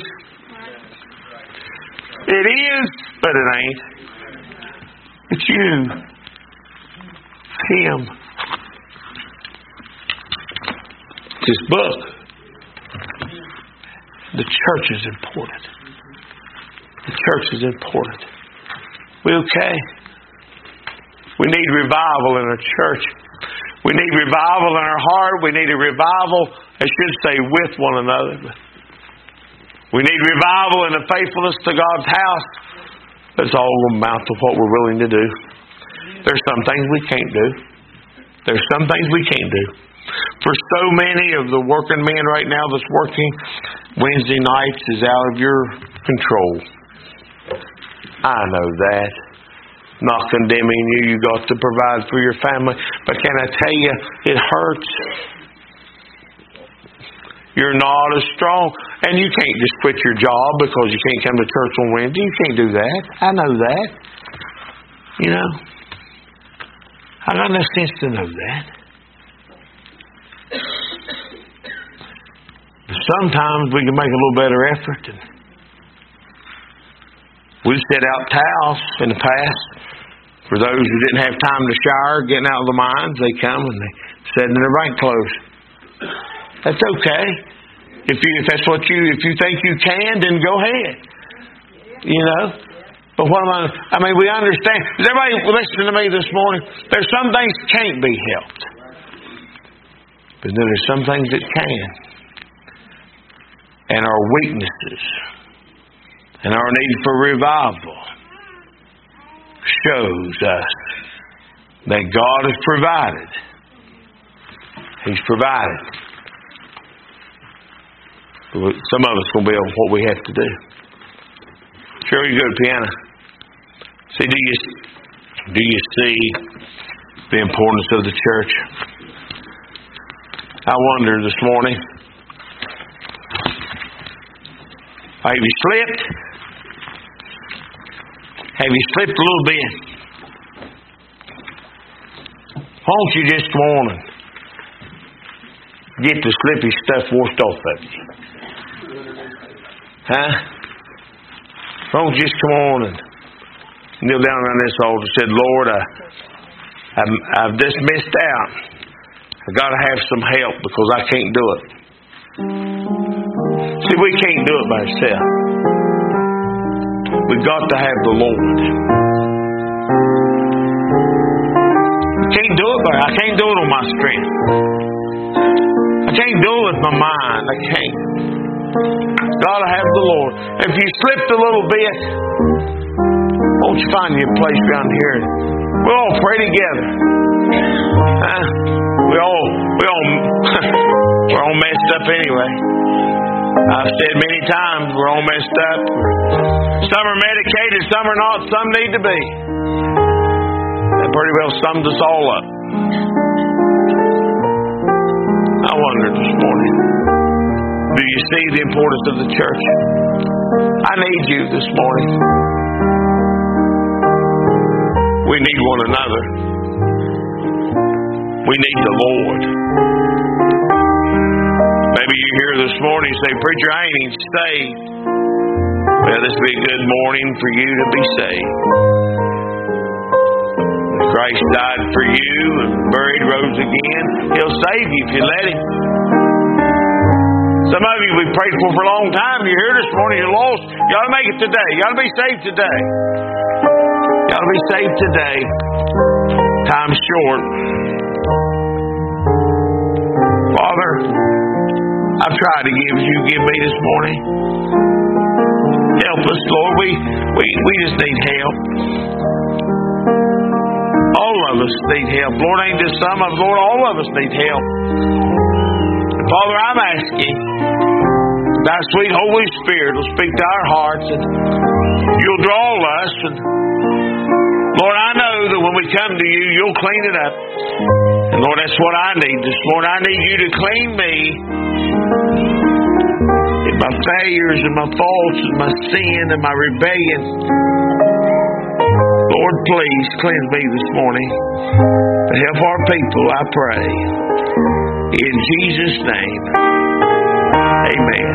It is, but it ain't. It's you. Him. This book. The church is important. The church is important. We okay? We need revival in our church. We need revival in our heart. We need a revival, I should say, with one another. We need revival in the faithfulness to God's house. That's all amount to what we're willing to do. There's some things we can't do. There's some things we can't do. For so many of the working men right now that's working, Wednesday nights is out of your control. I know that. Not condemning you. You got to provide for your family. But can I tell you, it hurts. You're not as strong. And you can't just quit your job because you can't come to church on Wednesday. You can't do that. I know that. You know. I got enough sense to know that. But sometimes we can make a little better effort. And we've set out towels in the past. For those who didn't have time to shower, getting out of the mines, they come and they sit in their bank clothes. That's okay. If you if that's what you if you think you can, then go ahead. You know. But what am I? I mean, we understand. Is everybody listening to me this morning? There's some things that can't be helped, but then there's some things that can. And our weaknesses and our need for revival shows us that God has provided. He's provided. Some of us will be able what we have to do. Sure, you go to piano. See, do you do you see the importance of the church? I wonder this morning. Have you slipped? Have you slipped a little bit? Why don't you just come on and get the slippy stuff washed off of you? Huh? Why don't you just come on and kneel down on this altar and said, Lord, I, I've, I've just missed out. I've got to have some help because I can't do it. See, we can't do it by ourselves. We've got to have the Lord. I can't do it by I can't do it on my strength. I can't do it with my mind. I can't. Got to have the Lord. If you slipped a little bit, won't you find your place down here? We'll all pray together. Huh? We all we all we're all messed up anyway. I've said many times we're all messed up. Some are medicated, some are not, some need to be. That pretty well sums us all up. I wonder this morning, do you see the importance of the church? I need you this morning. We need one another. We need the Lord. Maybe you're here this morning and say, Preacher, I ain't even saved. Well, this will be a good morning for you to be saved. Christ died for you and buried, rose again. He'll save you if you let Him. Some of you we've prayed for for a long time. You're here this morning, you're lost. You ought to make it today. You ought to be saved today. You ought to be saved today. Time's short. Father, I've tried to give as you give me this morning. Help us, Lord. We, we, we just need help. All of us need help. Lord, ain't just some of us. Lord, all of us need help. And Father, I'm asking Thy sweet Holy Spirit will speak to our hearts and You'll draw us. And Lord, I know that when we come to You, You'll clean it up. And Lord, that's what I need this morning. I need You to clean me. And my failures and my faults and my sin and my rebellion. Lord, please cleanse me this morning. To help our people, I pray. In Jesus' name, amen.